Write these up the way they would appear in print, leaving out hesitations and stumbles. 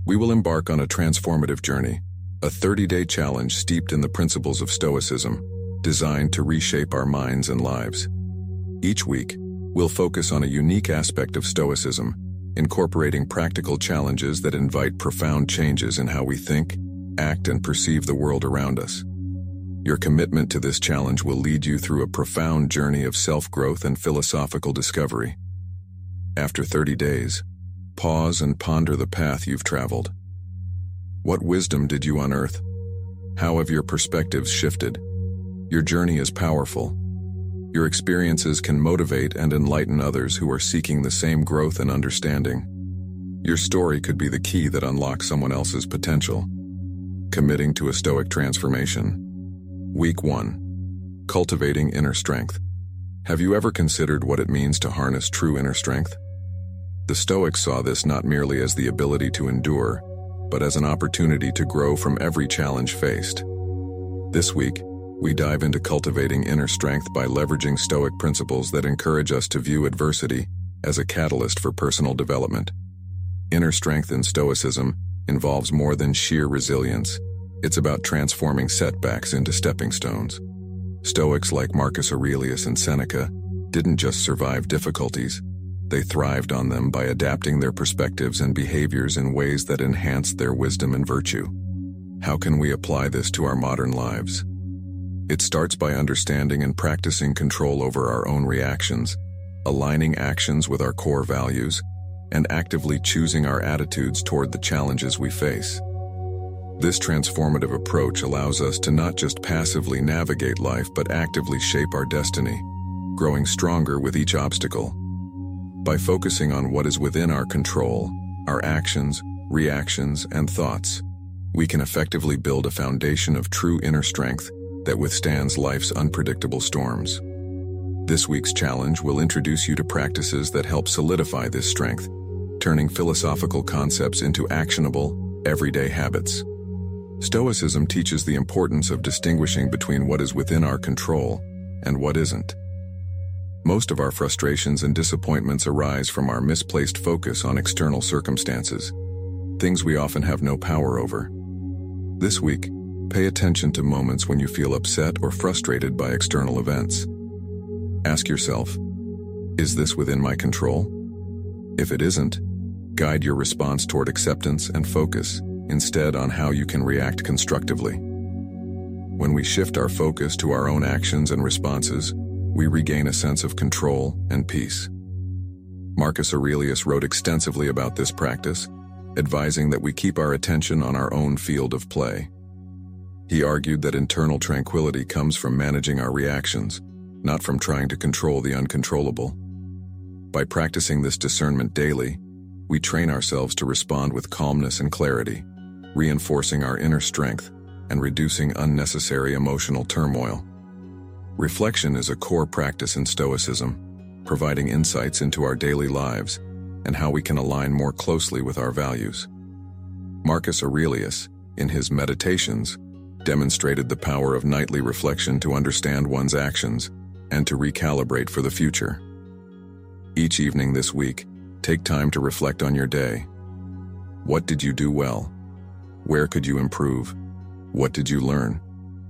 we will embark on a transformative journey, a 30-day challenge steeped in the principles of Stoicism, designed to reshape our minds and lives. Each week, we'll focus on a unique aspect of Stoicism, incorporating practical challenges that invite profound changes in how we think, act, and perceive the world around us. Your commitment to this challenge will lead you through a profound journey of self-growth and philosophical discovery. After 30 days, pause and ponder the path you've traveled. What wisdom did you unearth? How have your perspectives shifted? Your journey is powerful. Your experiences can motivate and enlighten others who are seeking the same growth and understanding. Your story could be the key that unlocks someone else's potential. Committing to a Stoic transformation. Week 1. Cultivating inner strength. Have you ever considered what it means to harness true inner strength? The Stoics saw this not merely as the ability to endure, but as an opportunity to grow from every challenge faced. This week, we dive into cultivating inner strength by leveraging Stoic principles that encourage us to view adversity as a catalyst for personal development. Inner strength in Stoicism involves more than sheer resilience. It's about transforming setbacks into stepping stones. Stoics like Marcus Aurelius and Seneca didn't just survive difficulties, they thrived on them by adapting their perspectives and behaviors in ways that enhanced their wisdom and virtue. How can we apply this to our modern lives? It starts by understanding and practicing control over our own reactions, aligning actions with our core values, and actively choosing our attitudes toward the challenges we face. This transformative approach allows us to not just passively navigate life but actively shape our destiny, growing stronger with each obstacle. By focusing on what is within our control, our actions, reactions, and thoughts, we can effectively build a foundation of true inner strength that withstands life's unpredictable storms. This week's challenge will introduce you to practices that help solidify this strength, turning philosophical concepts into actionable, everyday habits. Stoicism teaches the importance of distinguishing between what is within our control and what isn't. Most of our frustrations and disappointments arise from our misplaced focus on external circumstances, things we often have no power over. This week, pay attention to moments when you feel upset or frustrated by external events. Ask yourself, is this within my control? If it isn't, guide your response toward acceptance and focus instead on how you can react constructively. When we shift our focus to our own actions and responses, we regain a sense of control and peace. Marcus Aurelius wrote extensively about this practice, advising that we keep our attention on our own field of play. He argued that internal tranquility comes from managing our reactions, not from trying to control the uncontrollable. By practicing this discernment daily, we train ourselves to respond with calmness and clarity, reinforcing our inner strength and reducing unnecessary emotional turmoil. Reflection is a core practice in Stoicism, providing insights into our daily lives and how we can align more closely with our values. Marcus Aurelius, in his Meditations, demonstrated the power of nightly reflection to understand one's actions and to recalibrate for the future. Each evening this week, take time to reflect on your day. What did you do well? Where could you improve? What did you learn?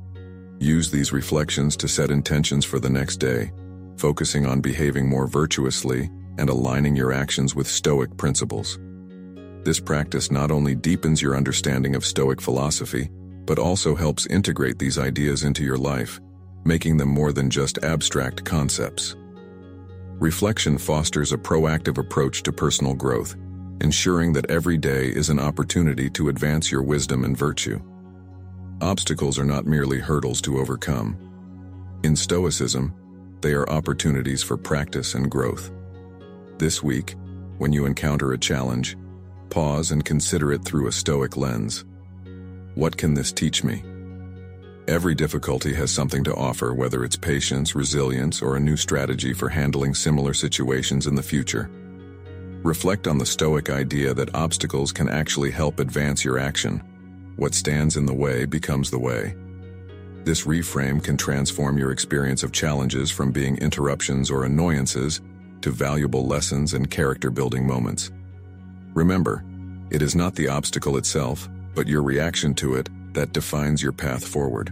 Use these reflections to set intentions for the next day, focusing on behaving more virtuously and aligning your actions with Stoic principles. This practice not only deepens your understanding of Stoic philosophy, but also helps integrate these ideas into your life, making them more than just abstract concepts. Reflection fosters a proactive approach to personal growth, ensuring that every day is an opportunity to advance your wisdom and virtue. Obstacles are not merely hurdles to overcome. In Stoicism, they are opportunities for practice and growth. This week, when you encounter a challenge, pause and consider it through a Stoic lens. What can this teach me? Every difficulty has something to offer, whether it's patience, resilience, or a new strategy for handling similar situations in the future. Reflect on the Stoic idea that obstacles can actually help advance your action. What stands in the way becomes the way. This reframe can transform your experience of challenges from being interruptions or annoyances to valuable lessons and character-building moments. Remember, It is not the obstacle itself, but your reaction to it that defines your path forward.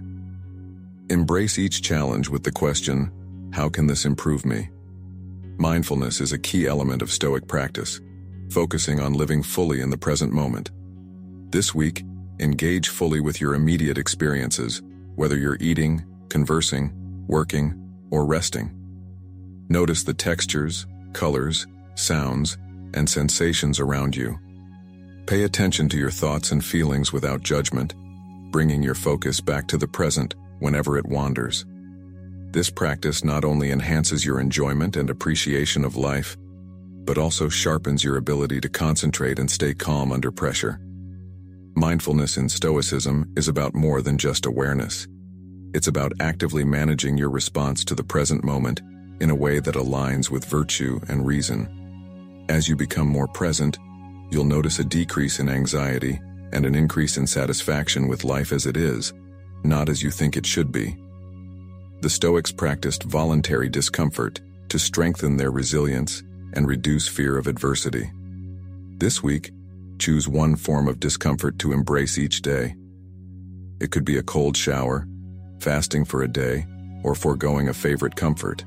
Embrace each challenge with the question, how can this improve me? Mindfulness is a key element of Stoic practice, focusing on living fully in the present moment. This week, engage fully with your immediate experiences, whether you're eating, conversing, working, or resting. Notice the textures, colors, sounds, and sensations around you. Pay attention to your thoughts and feelings without judgment, bringing your focus back to the present whenever it wanders. This practice not only enhances your enjoyment and appreciation of life, but also sharpens your ability to concentrate and stay calm under pressure. Mindfulness in Stoicism is about more than just awareness. It's about actively managing your response to the present moment in a way that aligns with virtue and reason. As you become more present, you'll notice a decrease in anxiety and an increase in satisfaction with life as it is, not as you think it should be. The Stoics practiced voluntary discomfort to strengthen their resilience and reduce fear of adversity. This week, choose one form of discomfort to embrace each day. It could be a cold shower, fasting for a day, or foregoing a favorite comfort.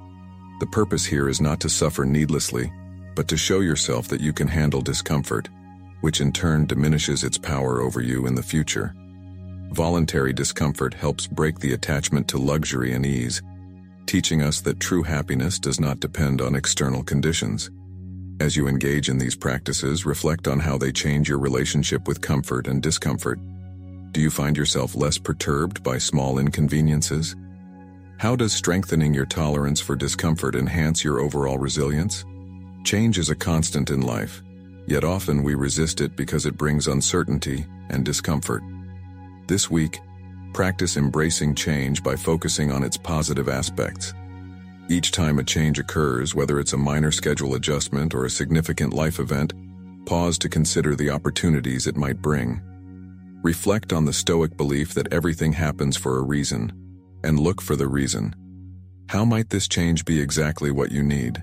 The purpose here is not to suffer needlessly, but to show yourself that you can handle discomfort, which in turn diminishes its power over you in the future. Voluntary discomfort helps break the attachment to luxury and ease, teaching us that true happiness does not depend on external conditions. As you engage in these practices, reflect on how they change your relationship with comfort and discomfort. Do you find yourself less perturbed by small inconveniences? How does strengthening your tolerance for discomfort enhance your overall resilience? Change is a constant in life, yet often we resist it because it brings uncertainty and discomfort. This week, practice embracing change by focusing on its positive aspects. Each time a change occurs, whether it's a minor schedule adjustment or a significant life event, pause to consider the opportunities it might bring. Reflect on the Stoic belief that everything happens for a reason, and look for the reason. How might this change be exactly what you need?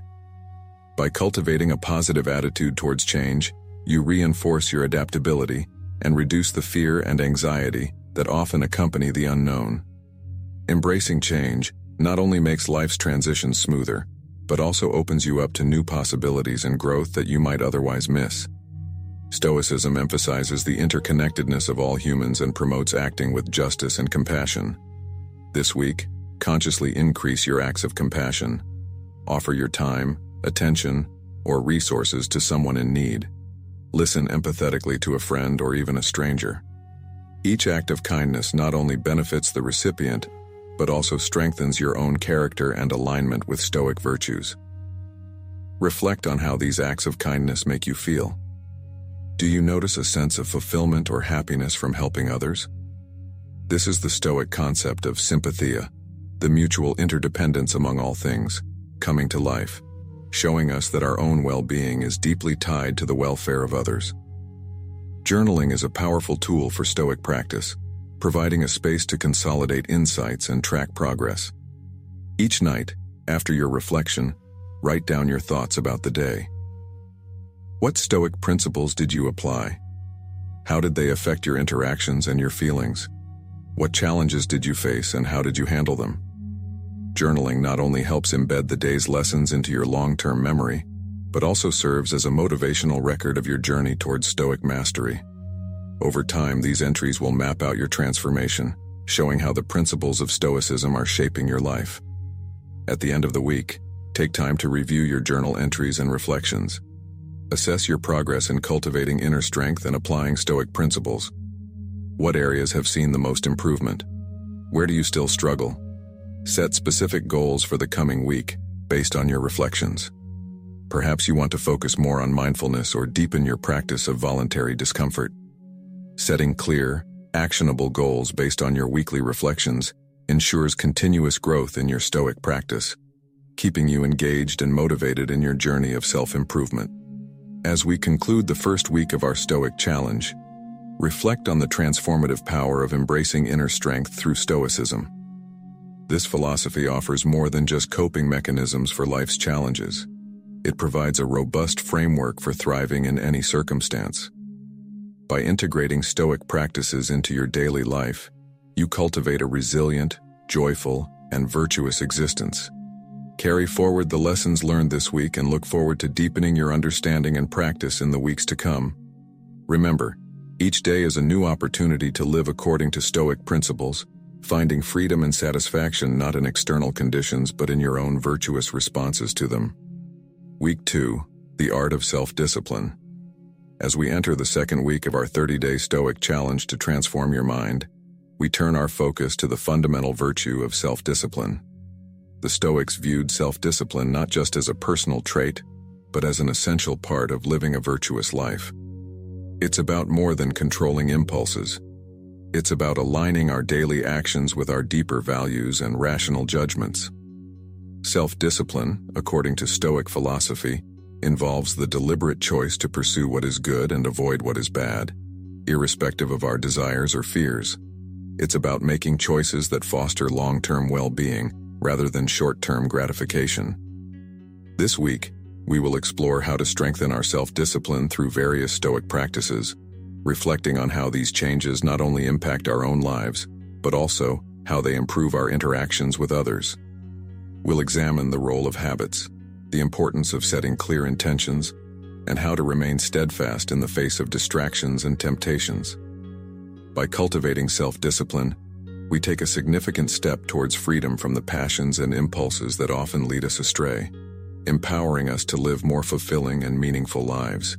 By cultivating a positive attitude towards change, you reinforce your adaptability and reduce the fear and anxiety that often accompany the unknown. Embracing change not only makes life's transitions smoother, but also opens you up to new possibilities and growth that you might otherwise miss. Stoicism emphasizes the interconnectedness of all humans and promotes acting with justice and compassion. This week, consciously increase your acts of compassion. Offer your time, attention, or resources to someone in need. Listen empathetically to a friend or even a stranger. Each act of kindness not only benefits the recipient, but also strengthens your own character and alignment with Stoic virtues. Reflect on how these acts of kindness make you feel. Do you notice a sense of fulfillment or happiness from helping others? This is the Stoic concept of sympathia, the mutual interdependence among all things, coming to life, showing us that our own well-being is deeply tied to the welfare of others. Journaling is a powerful tool for Stoic practice, providing a space to consolidate insights and track progress. Each night, after your reflection, write down your thoughts about the day. What Stoic principles did you apply? How did they affect your interactions and your feelings? What challenges did you face and how did you handle them? Journaling not only helps embed the day's lessons into your long-term memory, but also serves as a motivational record of your journey towards Stoic mastery. Over time, these entries will map out your transformation, showing how the principles of Stoicism are shaping your life. At the end of the week, take time to review your journal entries and reflections. Assess your progress in cultivating inner strength and applying Stoic principles. What areas have seen the most improvement? Where do you still struggle? Set specific goals for the coming week based on your reflections. Perhaps you want to focus more on mindfulness or deepen your practice of voluntary discomfort. Setting clear, actionable goals based on your weekly reflections ensures continuous growth in your Stoic practice, keeping you engaged and motivated in your journey of self-improvement. As we conclude the first week of our Stoic challenge, reflect on the transformative power of embracing inner strength through Stoicism. This philosophy offers more than just coping mechanisms for life's challenges. It provides a robust framework for thriving in any circumstance. By integrating Stoic practices into your daily life, you cultivate a resilient, joyful, and virtuous existence. Carry forward the lessons learned this week and look forward to deepening your understanding and practice in the weeks to come. Remember, each day is a new opportunity to live according to Stoic principles, finding freedom and satisfaction not in external conditions but in your own virtuous responses to them. Week 2, the art of self-discipline. As we enter the second week of our 30-day Stoic challenge to transform your mind, we turn our focus to the fundamental virtue of self-discipline. The Stoics viewed self-discipline not just as a personal trait, but as an essential part of living a virtuous life. It's about more than controlling impulses. It's about aligning our daily actions with our deeper values and rational judgments. Self-discipline, according to Stoic philosophy, involves the deliberate choice to pursue what is good and avoid what is bad, irrespective of our desires or fears. It's about making choices that foster long-term well-being rather than short-term gratification. This week, we will explore how to strengthen our self-discipline through various Stoic practices, reflecting on how these changes not only impact our own lives, but also how they improve our interactions with others. We'll examine the role of habits, the importance of setting clear intentions, and how to remain steadfast in the face of distractions and temptations. By cultivating self-discipline, we take a significant step towards freedom from the passions and impulses that often lead us astray, empowering us to live more fulfilling and meaningful lives.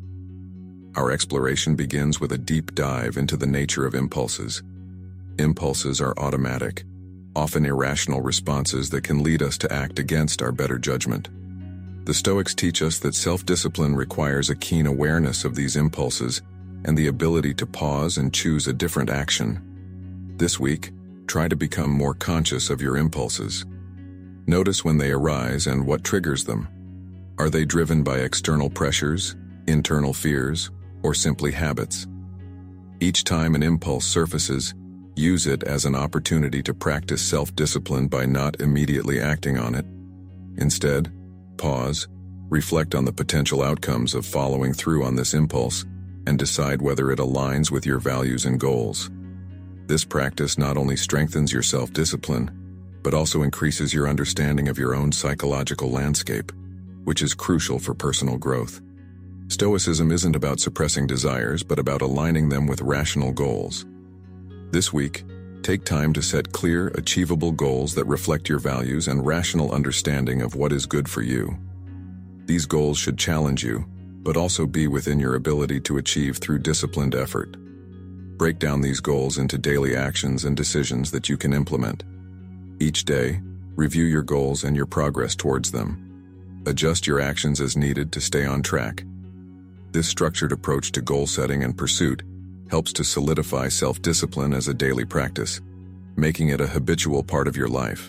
Our exploration begins with a deep dive into the nature of impulses. Impulses are automatic, often irrational responses that can lead us to act against our better judgment. The Stoics teach us that self-discipline requires a keen awareness of these impulses and the ability to pause and choose a different action. This week, try to become more conscious of your impulses. Notice when they arise and what triggers them. Are they driven by external pressures, internal fears, or simply habits? Each time an impulse surfaces, use it as an opportunity to practice self-discipline by not immediately acting on it. Instead, pause, reflect on the potential outcomes of following through on this impulse, and decide whether it aligns with your values and goals. This practice not only strengthens your self-discipline, but also increases your understanding of your own psychological landscape, which is crucial for personal growth. Stoicism isn't about suppressing desires, but about aligning them with rational goals. This week, take time to set clear, achievable goals that reflect your values and rational understanding of what is good for you. These goals should challenge you, but also be within your ability to achieve through disciplined effort. Break down these goals into daily actions and decisions that you can implement. Each day, review your goals and your progress towards them. Adjust your actions as needed to stay on track. This structured approach to goal setting and pursuit helps to solidify self-discipline as a daily practice, making it a habitual part of your life.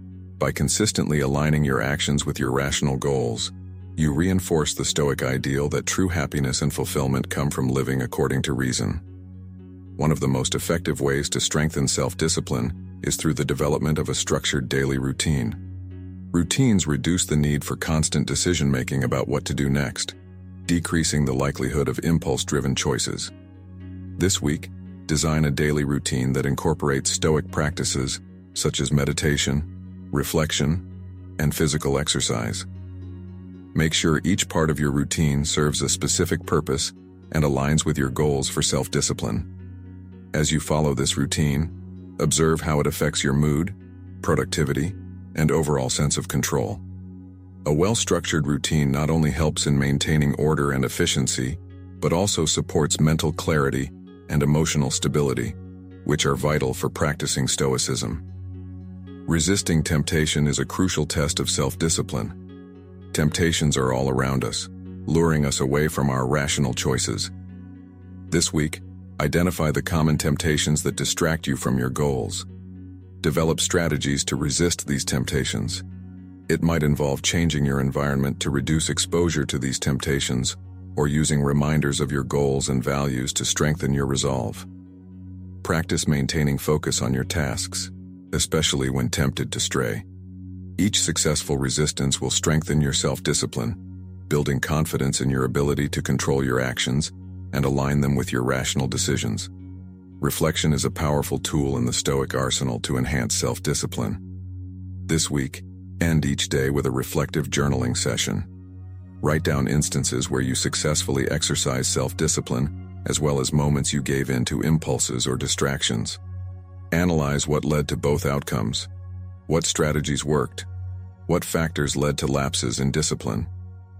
By consistently aligning your actions with your rational goals, you reinforce the Stoic ideal that true happiness and fulfillment come from living according to reason. One of the most effective ways to strengthen self-discipline is through the development of a structured daily routine. Routines reduce the need for constant decision-making about what to do next, decreasing the likelihood of impulse-driven choices. This week, design a daily routine that incorporates Stoic practices such as meditation, reflection, and physical exercise. Make sure each part of your routine serves a specific purpose and aligns with your goals for self-discipline. As you follow this routine, observe how it affects your mood, productivity, and overall sense of control. A well-structured routine not only helps in maintaining order and efficiency, but also supports mental clarity and emotional stability, which are vital for practicing Stoicism. Resisting temptation is a crucial test of self-discipline. Temptations are all around us, luring us away from our rational choices. This week, identify the common temptations that distract you from your goals. Develop strategies to resist these temptations. It might involve changing your environment to reduce exposure to these temptations, or using reminders of your goals and values to strengthen your resolve. Practice maintaining focus on your tasks, especially when tempted to stray. Each successful resistance will strengthen your self-discipline, building confidence in your ability to control your actions and align them with your rational decisions. Reflection is a powerful tool in the Stoic arsenal to enhance self-discipline. This week, end each day with a reflective journaling session. Write down instances where you successfully exercised self-discipline, as well as moments you gave in to impulses or distractions. Analyze what led to both outcomes. What strategies worked? What factors led to lapses in discipline?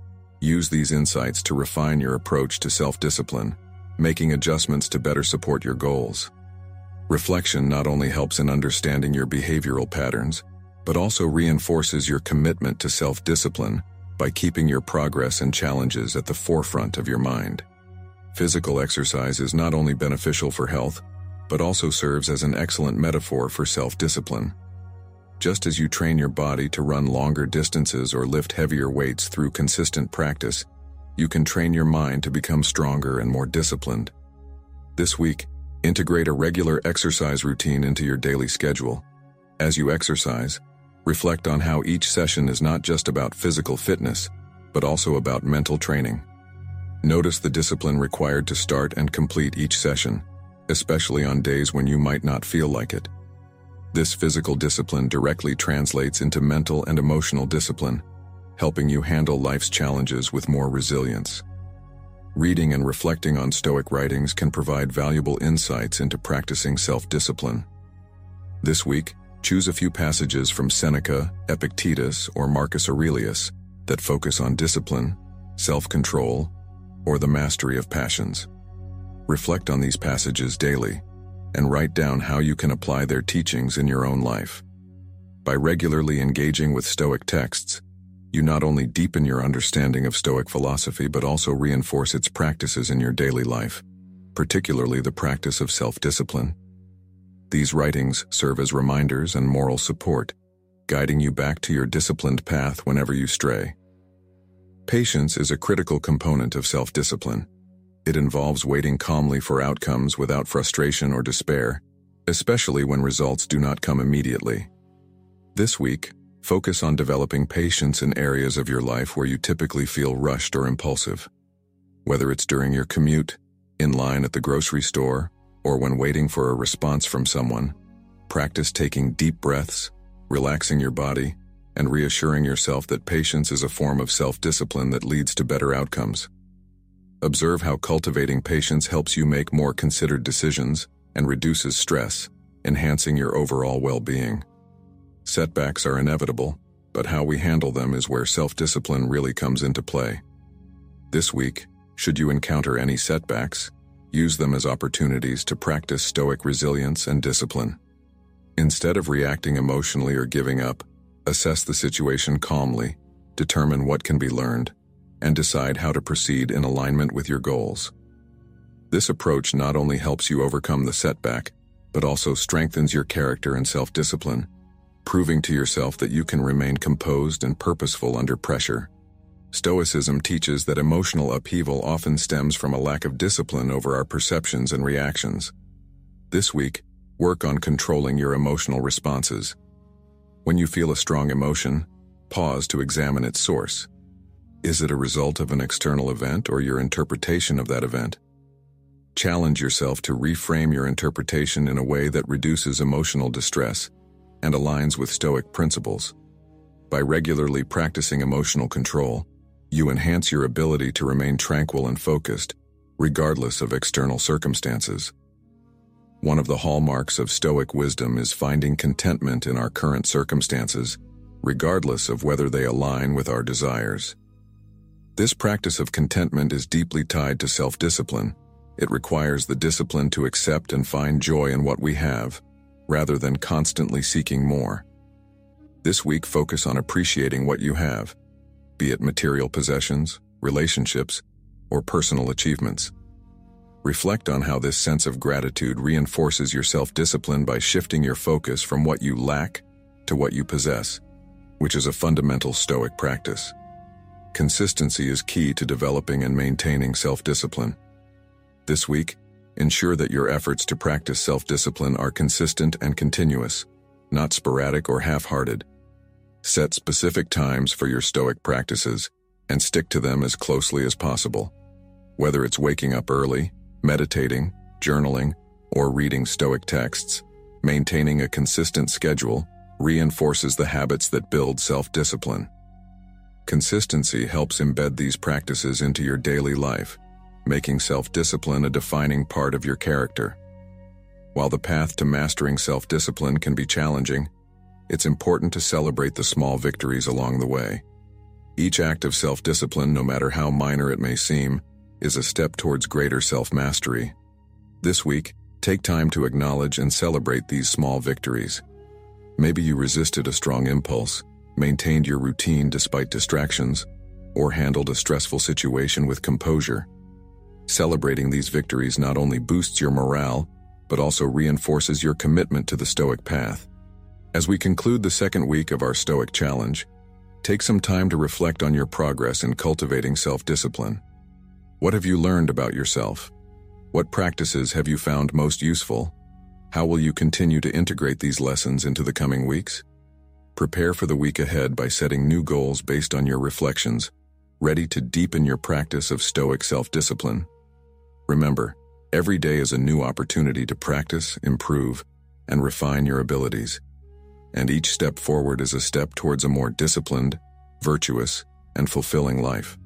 Use these insights to refine your approach to self-discipline, making adjustments to better support your goals. Reflection not only helps in understanding your behavioral patterns, but also reinforces your commitment to self-discipline by keeping your progress and challenges at the forefront of your mind. Physical exercise is not only beneficial for health, but also serves as an excellent metaphor for self-discipline. Just as you train your body to run longer distances or lift heavier weights through consistent practice, you can train your mind to become stronger and more disciplined. This week, integrate a regular exercise routine into your daily schedule. As you exercise, reflect on how each session is not just about physical fitness, but also about mental training. Notice the discipline required to start and complete each session, especially on days when you might not feel like it. This physical discipline directly translates into mental and emotional discipline, helping you handle life's challenges with more resilience. Reading and reflecting on Stoic writings can provide valuable insights into practicing self-discipline. This week, choose a few passages from Seneca, Epictetus, or Marcus Aurelius that focus on discipline, self-control, or the mastery of passions. Reflect on these passages daily, and write down how you can apply their teachings in your own life. By regularly engaging with Stoic texts, you not only deepen your understanding of Stoic philosophy but also reinforce its practices in your daily life, particularly the practice of self-discipline. These writings serve as reminders and moral support, guiding you back to your disciplined path whenever you stray. Patience is a critical component of self-discipline. It involves waiting calmly for outcomes without frustration or despair, especially when results do not come immediately. This week, focus on developing patience in areas of your life where you typically feel rushed or impulsive. Whether it's during your commute, in line at the grocery store, or when waiting for a response from someone, practice taking deep breaths, relaxing your body, and reassuring yourself that patience is a form of self-discipline that leads to better outcomes. Observe how cultivating patience helps you make more considered decisions and reduces stress, enhancing your overall well-being. Setbacks are inevitable, but how we handle them is where self-discipline really comes into play. This week, should you encounter any setbacks, use them as opportunities to practice Stoic resilience and discipline. Instead of reacting emotionally or giving up, assess the situation calmly, determine what can be learned, and decide how to proceed in alignment with your goals. This approach not only helps you overcome the setback, but also strengthens your character and self-discipline, proving to yourself that you can remain composed and purposeful under pressure. Stoicism teaches that emotional upheaval often stems from a lack of discipline over our perceptions and reactions. This week, work on controlling your emotional responses. When you feel a strong emotion, pause to examine its source. Is it a result of an external event or your interpretation of that event? Challenge yourself to reframe your interpretation in a way that reduces emotional distress and aligns with Stoic principles. By regularly practicing emotional control, you enhance your ability to remain tranquil and focused, regardless of external circumstances. One of the hallmarks of Stoic wisdom is finding contentment in our current circumstances, regardless of whether they align with our desires. This practice of contentment is deeply tied to self-discipline. It requires the discipline to accept and find joy in what we have, rather than constantly seeking more. This week, focus on appreciating what you have, be it material possessions, relationships, or personal achievements. Reflect on how this sense of gratitude reinforces your self-discipline by shifting your focus from what you lack to what you possess, which is a fundamental Stoic practice. Consistency is key to developing and maintaining self-discipline. This week, ensure that your efforts to practice self-discipline are consistent and continuous, not sporadic or half-hearted. Set specific times for your Stoic practices and stick to them as closely as possible. Whether it's waking up early, meditating, journaling, or reading Stoic texts, maintaining a consistent schedule reinforces the habits that build self-discipline. Consistency helps embed these practices into your daily life, making self-discipline a defining part of your character. While the path to mastering self-discipline can be challenging, it's important to celebrate the small victories along the way. Each act of self-discipline, no matter how minor it may seem, is a step towards greater self-mastery. This week, take time to acknowledge and celebrate these small victories. Maybe you resisted a strong impulse, maintained your routine despite distractions, or handled a stressful situation with composure. Celebrating these victories not only boosts your morale, but also reinforces your commitment to the Stoic path. As we conclude the second week of our Stoic challenge, take some time to reflect on your progress in cultivating self-discipline. What have you learned about yourself? What practices have you found most useful? How will you continue to integrate these lessons into the coming weeks? Prepare for the week ahead by setting new goals based on your reflections, ready to deepen your practice of Stoic self-discipline. Remember, every day is a new opportunity to practice, improve, and refine your abilities. And each step forward is a step towards a more disciplined, virtuous, and fulfilling life.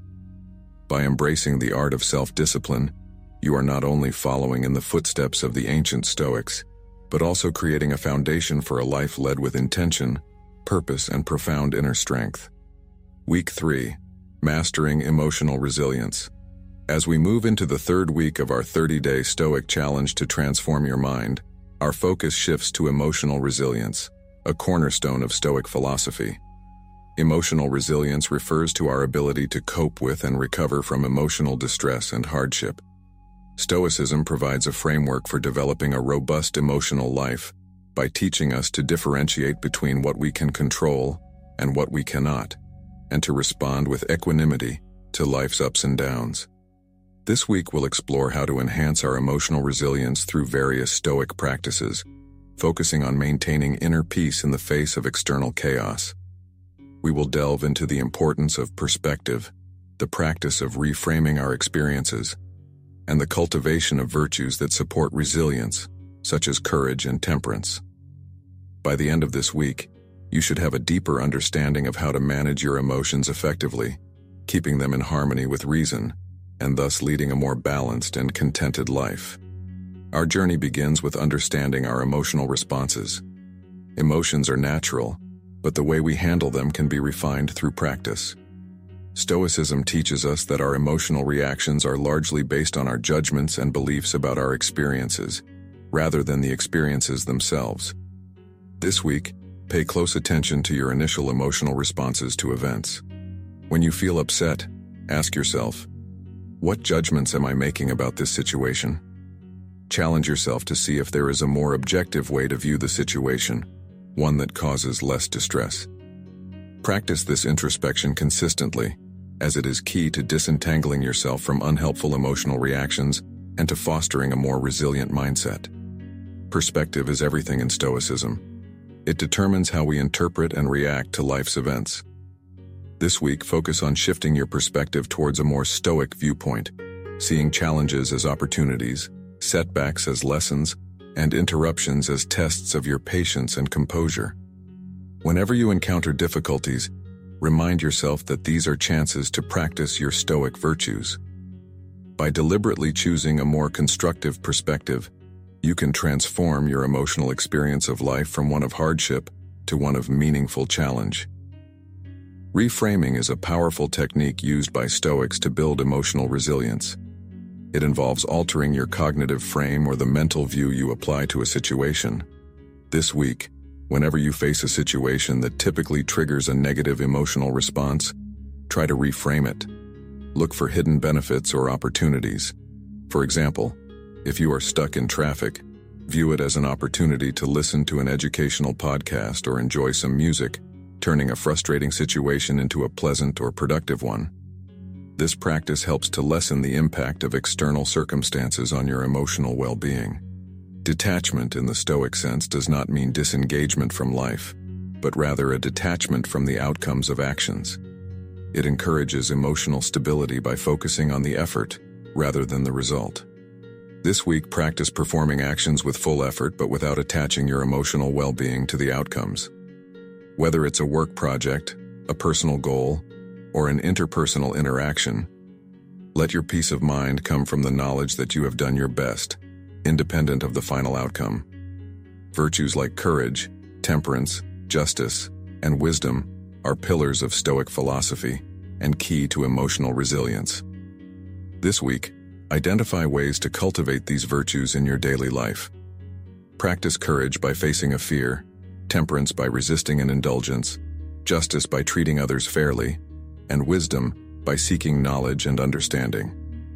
By embracing the art of self-discipline, you are not only following in the footsteps of the ancient Stoics, but also creating a foundation for a life led with intention, purpose, and profound inner strength. Week 3. Mastering Emotional Resilience. As we move into the third week of our 30-day Stoic challenge to transform your mind, our focus shifts to emotional resilience, a cornerstone of Stoic philosophy. Emotional resilience refers to our ability to cope with and recover from emotional distress and hardship. Stoicism provides a framework for developing a robust emotional life by teaching us to differentiate between what we can control and what we cannot, and to respond with equanimity to life's ups and downs. This week we'll explore how to enhance our emotional resilience through various Stoic practices, focusing on maintaining inner peace in the face of external chaos. We will delve into the importance of perspective, the practice of reframing our experiences, and the cultivation of virtues that support resilience, such as courage and temperance. By the end of this week, you should have a deeper understanding of how to manage your emotions effectively, keeping them in harmony with reason, and thus leading a more balanced and contented life. Our journey begins with understanding our emotional responses. Emotions are natural, but the way we handle them can be refined through practice. Stoicism teaches us that our emotional reactions are largely based on our judgments and beliefs about our experiences, rather than the experiences themselves. This week, pay close attention to your initial emotional responses to events. When you feel upset, ask yourself, what judgments am I making about this situation? Challenge yourself to see if there is a more objective way to view the situation, one that causes less distress. Practice this introspection consistently, as it is key to disentangling yourself from unhelpful emotional reactions and to fostering a more resilient mindset. Perspective is everything in Stoicism. It determines how we interpret and react to life's events. This week, focus on shifting your perspective towards a more Stoic viewpoint, seeing challenges as opportunities, setbacks as lessons, and interruptions as tests of your patience and composure. Whenever you encounter difficulties, remind yourself that these are chances to practice your Stoic virtues. By deliberately choosing a more constructive perspective, you can transform your emotional experience of life from one of hardship to one of meaningful challenge. Reframing is a powerful technique used by Stoics to build emotional resilience. It involves altering your cognitive frame or the mental view you apply to a situation. This week, whenever you face a situation that typically triggers a negative emotional response, try to reframe it. Look for hidden benefits or opportunities. For example, if you are stuck in traffic, view it as an opportunity to listen to an educational podcast or enjoy some music, turning a frustrating situation into a pleasant or productive one. This practice helps to lessen the impact of external circumstances on your emotional well-being. Detachment in the Stoic sense does not mean disengagement from life, but rather a detachment from the outcomes of actions. It encourages emotional stability by focusing on the effort, rather than the result. This week, practice performing actions with full effort but without attaching your emotional well-being to the outcomes. Whether it's a work project, a personal goal, or an interpersonal interaction, let your peace of mind come from the knowledge that you have done your best, independent of the final outcome. Virtues like courage, temperance, justice, and wisdom are pillars of Stoic philosophy and key to emotional resilience. This week, identify ways to cultivate these virtues in your daily life. Practice courage by facing a fear, temperance by resisting an indulgence, justice by treating others fairly, and wisdom by seeking knowledge and understanding.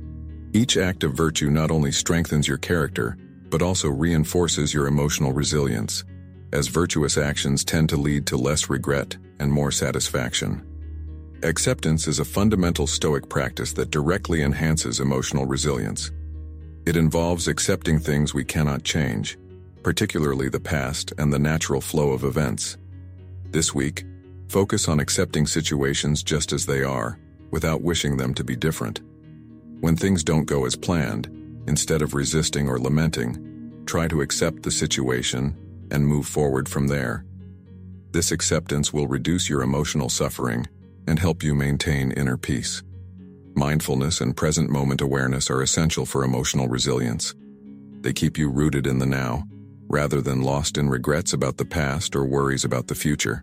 Each act of virtue not only strengthens your character, but also reinforces your emotional resilience, as virtuous actions tend to lead to less regret and more satisfaction. Acceptance is a fundamental Stoic practice that directly enhances emotional resilience. It involves accepting things we cannot change, particularly the past and the natural flow of events. This week, focus on accepting situations just as they are, without wishing them to be different. When things don't go as planned, instead of resisting or lamenting, try to accept the situation and move forward from there. This acceptance will reduce your emotional suffering and help you maintain inner peace. Mindfulness and present moment awareness are essential for emotional resilience. They keep you rooted in the now, rather than lost in regrets about the past or worries about the future.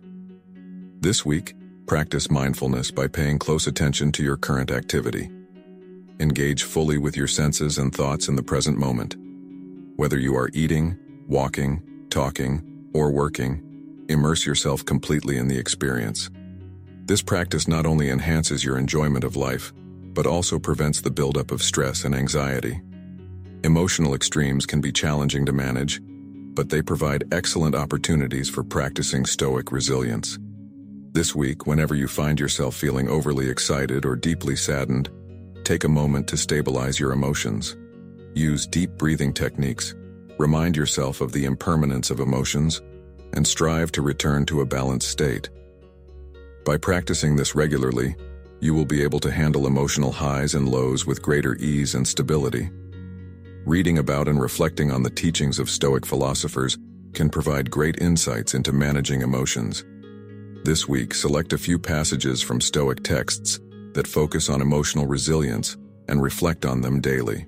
This week, practice mindfulness by paying close attention to your current activity. Engage fully with your senses and thoughts in the present moment. Whether you are eating, walking, talking, or working, immerse yourself completely in the experience. This practice not only enhances your enjoyment of life, but also prevents the buildup of stress and anxiety. Emotional extremes can be challenging to manage, but they provide excellent opportunities for practicing Stoic resilience. This week, whenever you find yourself feeling overly excited or deeply saddened, take a moment to stabilize your emotions. Use deep breathing techniques, remind yourself of the impermanence of emotions, and strive to return to a balanced state. By practicing this regularly, you will be able to handle emotional highs and lows with greater ease and stability. Reading about and reflecting on the teachings of Stoic philosophers can provide great insights into managing emotions. This week, select a few passages from Stoic texts that focus on emotional resilience and reflect on them daily.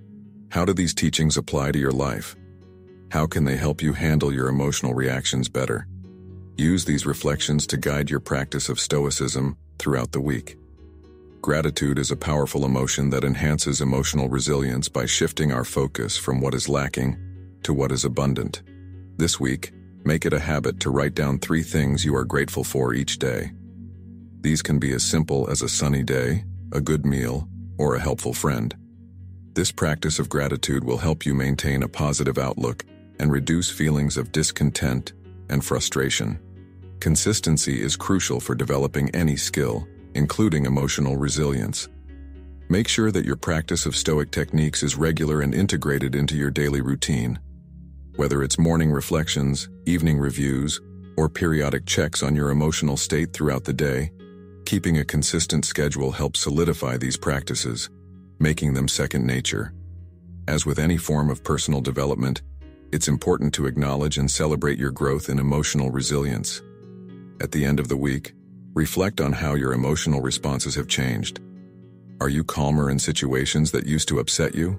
How do these teachings apply to your life? How can they help you handle your emotional reactions better? Use these reflections to guide your practice of Stoicism throughout the week. Gratitude is a powerful emotion that enhances emotional resilience by shifting our focus from what is lacking to what is abundant. This week, make it a habit to write down 3 things you are grateful for each day. These can be as simple as a sunny day, a good meal, or a helpful friend. This practice of gratitude will help you maintain a positive outlook and reduce feelings of discontent and frustration. Consistency is crucial for developing any skill, including emotional resilience. Make sure that your practice of Stoic techniques is regular and integrated into your daily routine. Whether it's morning reflections, evening reviews, or periodic checks on your emotional state throughout the day, keeping a consistent schedule helps solidify these practices, making them second nature. As with any form of personal development, it's important to acknowledge and celebrate your growth in emotional resilience. At the end of the week, reflect on how your emotional responses have changed. Are you calmer in situations that used to upset you?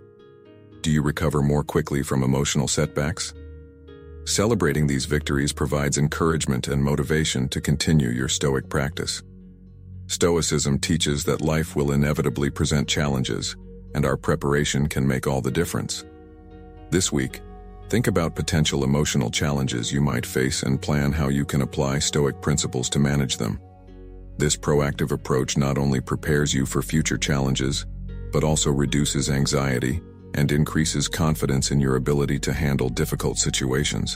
Do you recover more quickly from emotional setbacks? Celebrating these victories provides encouragement and motivation to continue your Stoic practice. Stoicism teaches that life will inevitably present challenges, and our preparation can make all the difference. This week, think about potential emotional challenges you might face and plan how you can apply Stoic principles to manage them. This proactive approach not only prepares you for future challenges, but also reduces anxiety and increases confidence in your ability to handle difficult situations.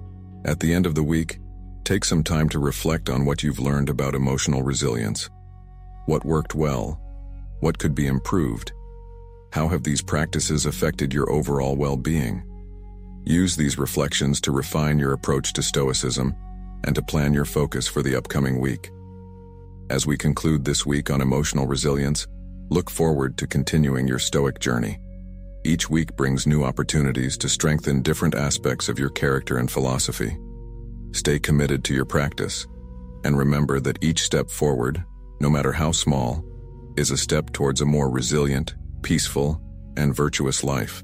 At the end of the week, take some time to reflect on what you've learned about emotional resilience. What worked well? What could be improved? How have these practices affected your overall well-being? Use these reflections to refine your approach to Stoicism and to plan your focus for the upcoming week. As we conclude this week on emotional resilience, Look forward to continuing your Stoic journey. Each week brings new opportunities to strengthen different aspects of your character and philosophy. Stay committed to your practice, and remember that each step forward, no matter how small, is a step towards a more resilient, peaceful, and virtuous life.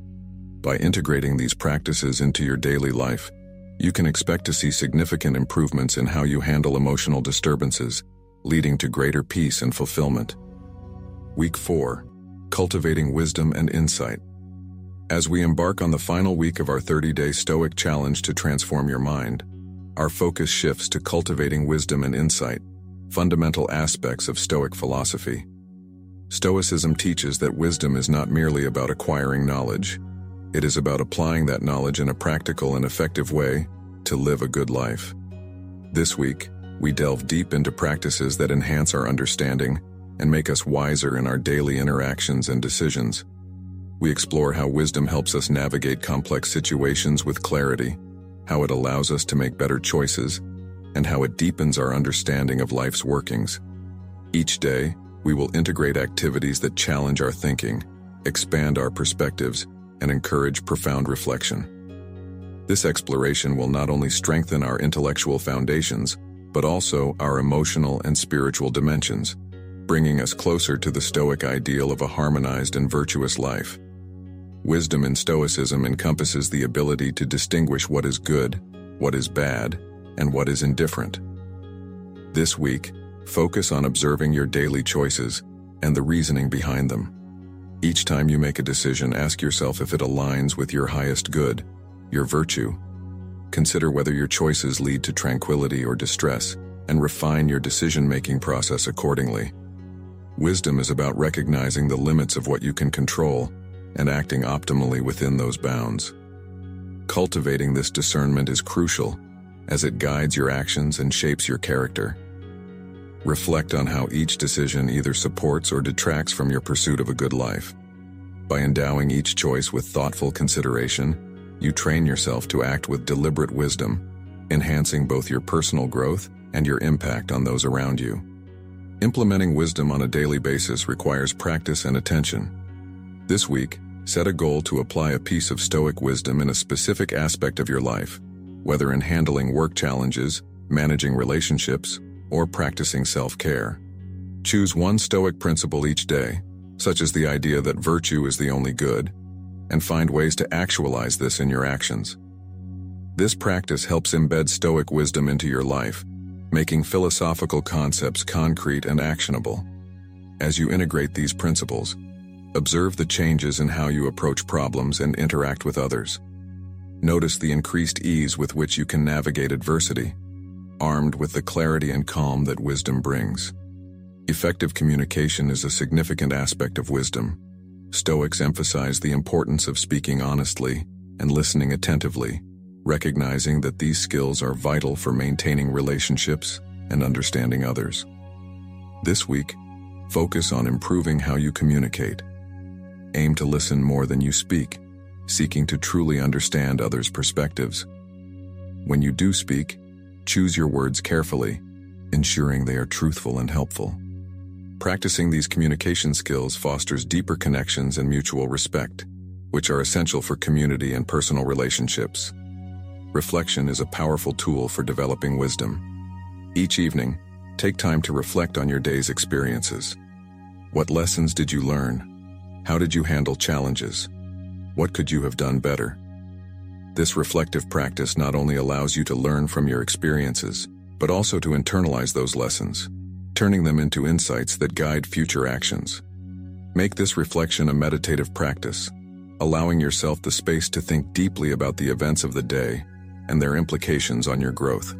By integrating these practices into your daily life, you can expect to see significant improvements in how you handle emotional disturbances, leading to greater peace and fulfillment. Week 4. Cultivating Wisdom and Insight. As we embark on the final week of our 30-day Stoic challenge to transform your mind, our focus shifts to cultivating wisdom and insight, fundamental aspects of Stoic philosophy. Stoicism teaches that wisdom is not merely about acquiring knowledge. It is about applying that knowledge in a practical and effective way to live a good life. This week, we delve deep into practices that enhance our understanding and make us wiser in our daily interactions and decisions. We explore how wisdom helps us navigate complex situations with clarity, how it allows us to make better choices, and how it deepens our understanding of life's workings. Each day, we will integrate activities that challenge our thinking, expand our perspectives, and encourage profound reflection. This exploration will not only strengthen our intellectual foundations, but also our emotional and spiritual dimensions, bringing us closer to the Stoic ideal of a harmonized and virtuous life. Wisdom in Stoicism encompasses the ability to distinguish what is good, what is bad, and what is indifferent. This week, focus on observing your daily choices and the reasoning behind them. Each time you make a decision, ask yourself if it aligns with your highest good, your virtue. Consider whether your choices lead to tranquility or distress, and refine your decision-making process accordingly. Wisdom is about recognizing the limits of what you can control and acting optimally within those bounds. Cultivating this discernment is crucial, as it guides your actions and shapes your character. Reflect on how each decision either supports or detracts from your pursuit of a good life. By endowing each choice with thoughtful consideration, you train yourself to act with deliberate wisdom, enhancing both your personal growth and your impact on those around you. Implementing wisdom on a daily basis requires practice and attention. This week, set a goal to apply a piece of Stoic wisdom in a specific aspect of your life, whether in handling work challenges, managing relationships, or practicing self-care. Choose one Stoic principle each day, such as the idea that virtue is the only good, and find ways to actualize this in your actions. This practice helps embed Stoic wisdom into your life, making philosophical concepts concrete and actionable. As you integrate these principles, observe the changes in how you approach problems and interact with others. Notice the increased ease with which you can navigate adversity, armed with the clarity and calm that wisdom brings. Effective communication is a significant aspect of wisdom. Stoics emphasize the importance of speaking honestly and listening attentively, recognizing that these skills are vital for maintaining relationships and understanding others. This week, focus on improving how you communicate. Aim to listen more than you speak, seeking to truly understand others' perspectives. When you do speak, choose your words carefully, ensuring they are truthful and helpful. Practicing these communication skills fosters deeper connections and mutual respect, which are essential for community and personal relationships. Reflection is a powerful tool for developing wisdom. Each evening, take time to reflect on your day's experiences. What lessons did you learn? How did you handle challenges? What could you have done better? This reflective practice not only allows you to learn from your experiences, but also to internalize those lessons, turning them into insights that guide future actions. Make this reflection a meditative practice, allowing yourself the space to think deeply about the events of the day and their implications on your growth.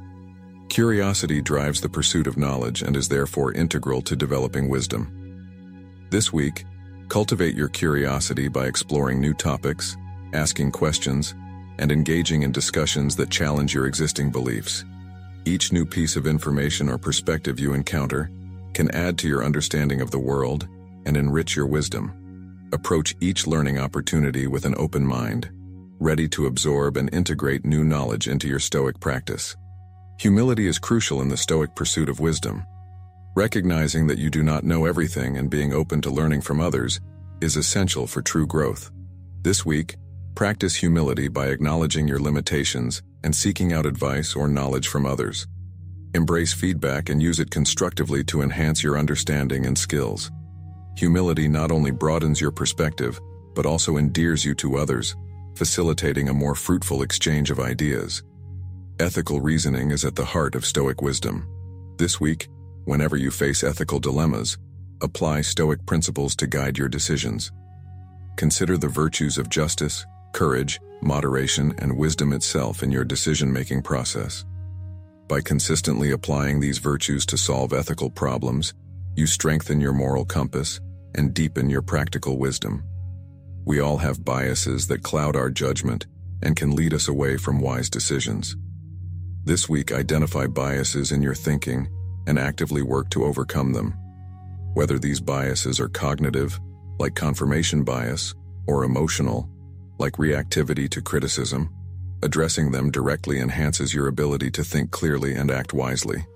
Curiosity drives the pursuit of knowledge and is therefore integral to developing wisdom. This week, cultivate your curiosity by exploring new topics, asking questions, and engaging in discussions that challenge your existing beliefs. Each new piece of information or perspective you encounter can add to your understanding of the world and enrich your wisdom. Approach each learning opportunity with an open mind, ready to absorb and integrate new knowledge into your Stoic practice. Humility is crucial in the Stoic pursuit of wisdom. Recognizing that you do not know everything and being open to learning from others is essential for true growth. This week, practice humility by acknowledging your limitations and seeking out advice or knowledge from others. Embrace feedback and use it constructively to enhance your understanding and skills. Humility not only broadens your perspective, but also endears you to others, facilitating a more fruitful exchange of ideas. Ethical reasoning is at the heart of Stoic wisdom. This week, whenever you face ethical dilemmas, apply Stoic principles to guide your decisions. Consider the virtues of justice, courage, moderation, and wisdom itself in your decision-making process. By consistently applying these virtues to solve ethical problems, you strengthen your moral compass and deepen your practical wisdom. We all have biases that cloud our judgment and can lead us away from wise decisions. This week, identify biases in your thinking and actively work to overcome them. Whether these biases are cognitive, like confirmation bias, or emotional, like reactivity to criticism, addressing them directly enhances your ability to think clearly and act wisely.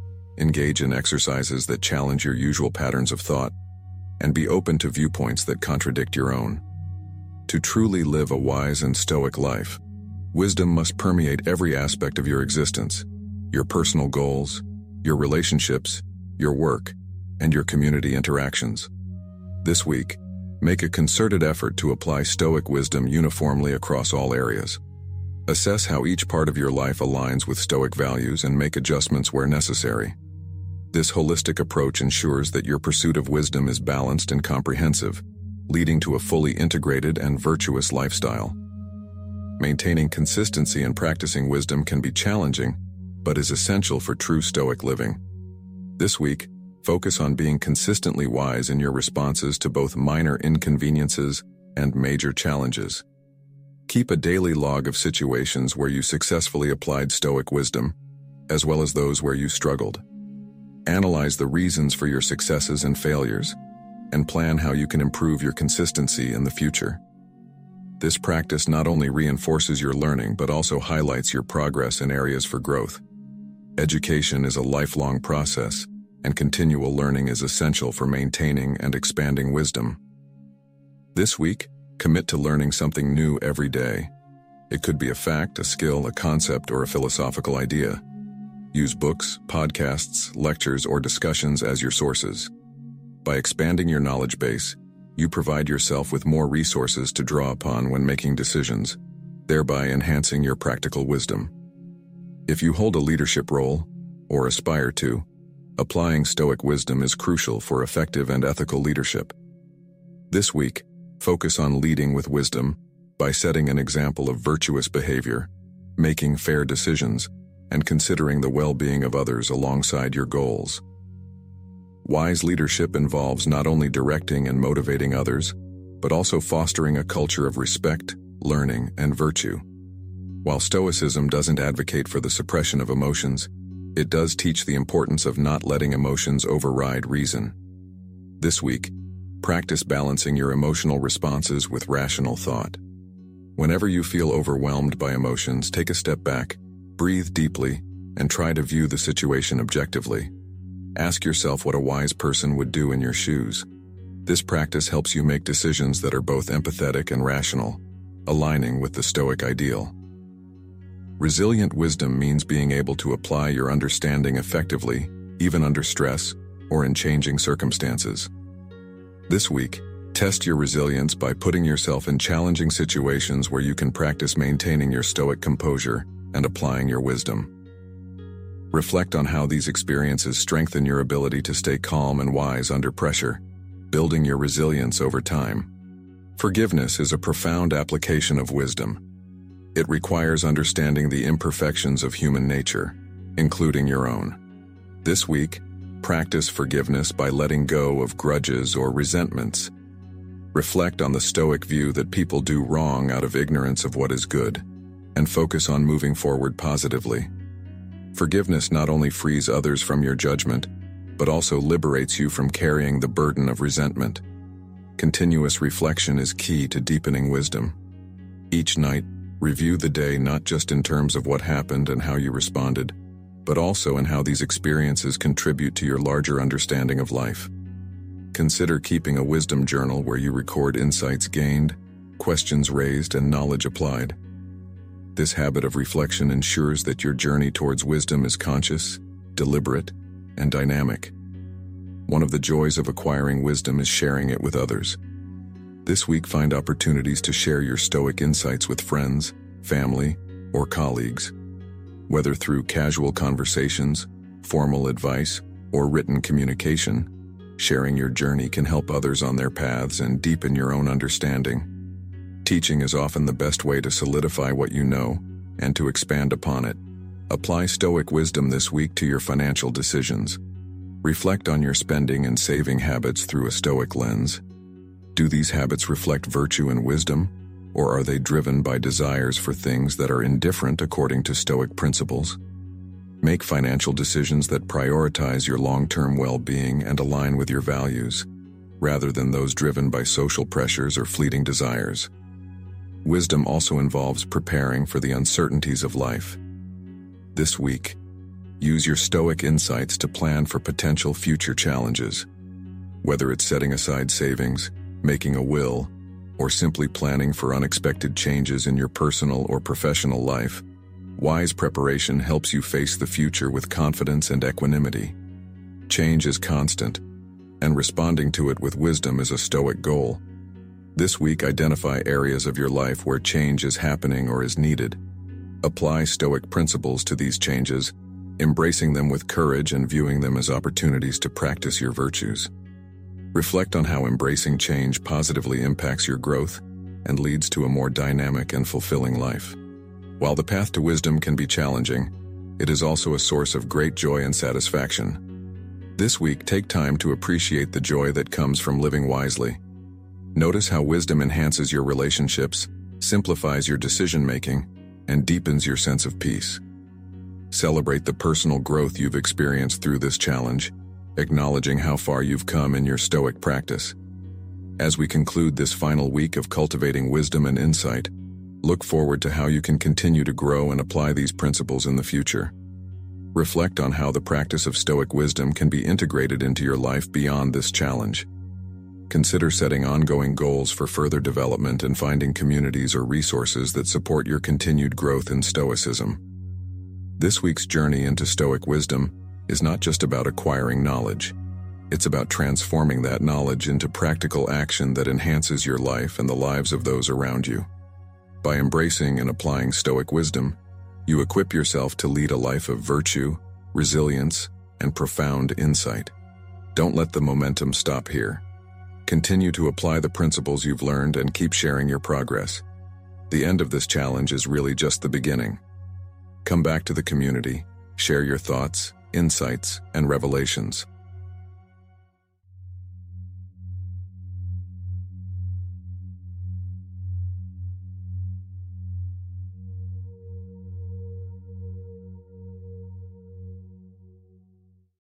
Engage in exercises that challenge your usual patterns of thought, and be open to viewpoints that contradict your own. To truly live a wise and stoic life, wisdom must permeate every aspect of your existence: your personal goals, your relationships, your work, and your community interactions. This week, make a concerted effort to apply Stoic wisdom uniformly across all areas. Assess how each part of your life aligns with Stoic values and make adjustments where necessary. This holistic approach ensures that your pursuit of wisdom is balanced and comprehensive, leading to a fully integrated and virtuous lifestyle. Maintaining consistency in practicing wisdom can be challenging, but is essential for true Stoic living. This week, focus on being consistently wise in your responses to both minor inconveniences and major challenges. Keep a daily log of situations where you successfully applied Stoic wisdom, as well as those where you struggled. Analyze the reasons for your successes and failures, and plan how you can improve your consistency in the future. This practice not only reinforces your learning but also highlights your progress in areas for growth. Education is a lifelong process, and continual learning is essential for maintaining and expanding wisdom. This week, commit to learning something new every day. It could be a fact, a skill, a concept, or a philosophical idea. Use books, podcasts, lectures, or discussions as your sources. By expanding your knowledge base, you provide yourself with more resources to draw upon when making decisions, thereby enhancing your practical wisdom. If you hold a leadership role, or aspire to, applying Stoic wisdom is crucial for effective and ethical leadership. This week, focus on leading with wisdom by setting an example of virtuous behavior, making fair decisions, and considering the well-being of others alongside your goals. Wise leadership involves not only directing and motivating others, but also fostering a culture of respect, learning, and virtue. While Stoicism doesn't advocate for the suppression of emotions, it does teach the importance of not letting emotions override reason. This week, practice balancing your emotional responses with rational thought. Whenever you feel overwhelmed by emotions, take a step back, breathe deeply, and try to view the situation objectively. Ask yourself what a wise person would do in your shoes. This practice helps you make decisions that are both empathetic and rational, aligning with the Stoic ideal. Resilient wisdom means being able to apply your understanding effectively, even under stress or in changing circumstances. This week, test your resilience by putting yourself in challenging situations where you can practice maintaining your Stoic composure and applying your wisdom. Reflect on how these experiences strengthen your ability to stay calm and wise under pressure, building your resilience over time. Forgiveness is a profound application of wisdom. It requires understanding the imperfections of human nature, including your own. This week, practice forgiveness by letting go of grudges or resentments. Reflect on the Stoic view that people do wrong out of ignorance of what is good, and focus on moving forward positively. Forgiveness not only frees others from your judgment, but also liberates you from carrying the burden of resentment. Continuous reflection is key to deepening wisdom. Each night, review the day not just in terms of what happened and how you responded, but also in how these experiences contribute to your larger understanding of life. Consider keeping a wisdom journal where you record insights gained, questions raised, and knowledge applied. This habit of reflection ensures that your journey towards wisdom is conscious, deliberate, and dynamic. One of the joys of acquiring wisdom is sharing it with others. This week, find opportunities to share your Stoic insights with friends, family, or colleagues. Whether through casual conversations, formal advice, or written communication, sharing your journey can help others on their paths and deepen your own understanding. Teaching is often the best way to solidify what you know and to expand upon it. Apply Stoic wisdom this week to your financial decisions. Reflect on your spending and saving habits through a Stoic lens. Do these habits reflect virtue and wisdom, or are they driven by desires for things that are indifferent according to Stoic principles? Make financial decisions that prioritize your long-term well-being and align with your values, rather than those driven by social pressures or fleeting desires. Wisdom also involves preparing for the uncertainties of life. This week, use your Stoic insights to plan for potential future challenges. Whether it's setting aside savings, making a will, or simply planning for unexpected changes in your personal or professional life, wise preparation helps you face the future with confidence and equanimity. Change is constant, and responding to it with wisdom is a Stoic goal. This week, identify areas of your life where change is happening or is needed. Apply Stoic principles to these changes, embracing them with courage and viewing them as opportunities to practice your virtues. Reflect on how embracing change positively impacts your growth and leads to a more dynamic and fulfilling life. While the path to wisdom can be challenging, it is also a source of great joy and satisfaction. This week, take time to appreciate the joy that comes from living wisely. Notice how wisdom enhances your relationships, simplifies your decision-making, and deepens your sense of peace. Celebrate the personal growth you've experienced through this challenge, acknowledging how far you've come in your Stoic practice. As we conclude this final week of cultivating wisdom and insight, look forward to how you can continue to grow and apply these principles in the future. Reflect on how the practice of Stoic wisdom can be integrated into your life beyond this challenge. Consider setting ongoing goals for further development and finding communities or resources that support your continued growth in Stoicism. This week's journey into Stoic wisdom is not just about acquiring knowledge. It's about transforming that knowledge into practical action that enhances your life and the lives of those around you. By embracing and applying Stoic wisdom, you equip yourself to lead a life of virtue, resilience, and profound insight. Don't let the momentum stop here. Continue to apply the principles you've learned and keep sharing your progress. The end of this challenge is really just the beginning. Come back to the community, share your thoughts, insights, and revelations.